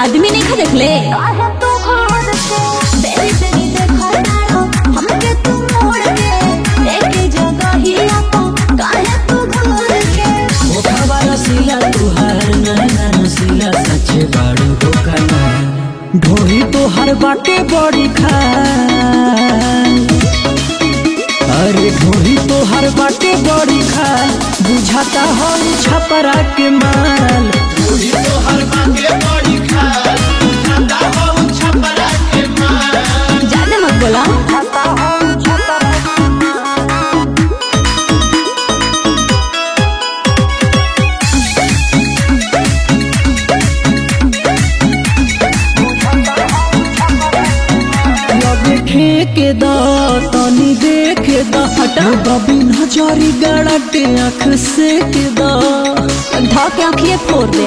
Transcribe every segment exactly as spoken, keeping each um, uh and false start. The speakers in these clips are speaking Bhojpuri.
आदमी नहीं खा देख ले। ढोही तो हर बाटे बड़ी खा, अरे ढोही तो हर बाटे बड़ी खा, बुझाता हो छपरा के माल। ढोही तो हर बाटे बड़ी खा, बुझाता हो छपरा के माल। ज्यादा मत बोला। देखे दा तनी देखे दा, हटा बबी नजरी गड़ा के आँख से के दा, धा के आँखिए फोड़ दे।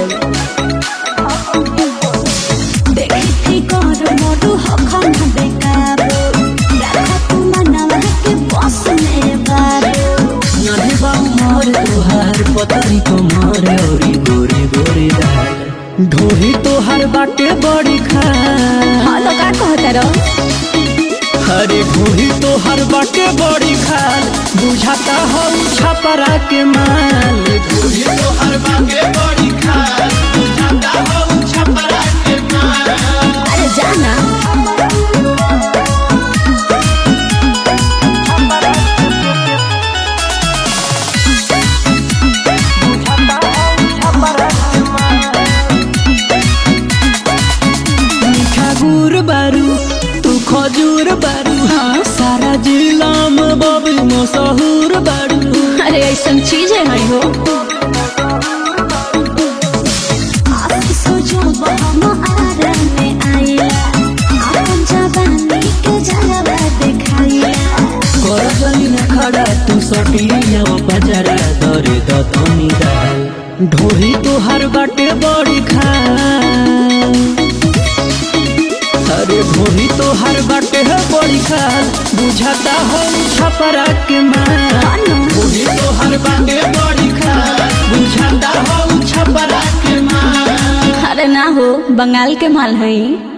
देखी थी कर मोरू हखन बेकार, रखा तू मनवा के बस में बार। नानी बाहर तोहार पतरी कमर औरी गोरी गोरी दाल। ढोही तो हर बाटे बड़ी खा, हाँ तो का कहता रहो। अरे ढोही तो हर बाटे बड़ी खाल, बुझाता हो छपरा के माल। ढोही तो हर बाटे बड़ी खा, बुझाता हो छपरा के माल। अरे जाना मीठा गुड़ बारू तू खजूर बारू, हाँ सारा जिला में बबी मशहूर बारू। अरे ऐसा चीज है हरी हो। खड़ा तू सटिया बजरा दरे दतनी दाल। ढोही तो हर बाटे बड़ी खा, अरे ढोही तो हर बाटे है बड़ी खाल, बुझाता हो छपरा के माल। ढोही तो हर बाटे बड़ी खा, बुझाता हो छपरा के माल। अरे ना हो, बंगाल के माल है।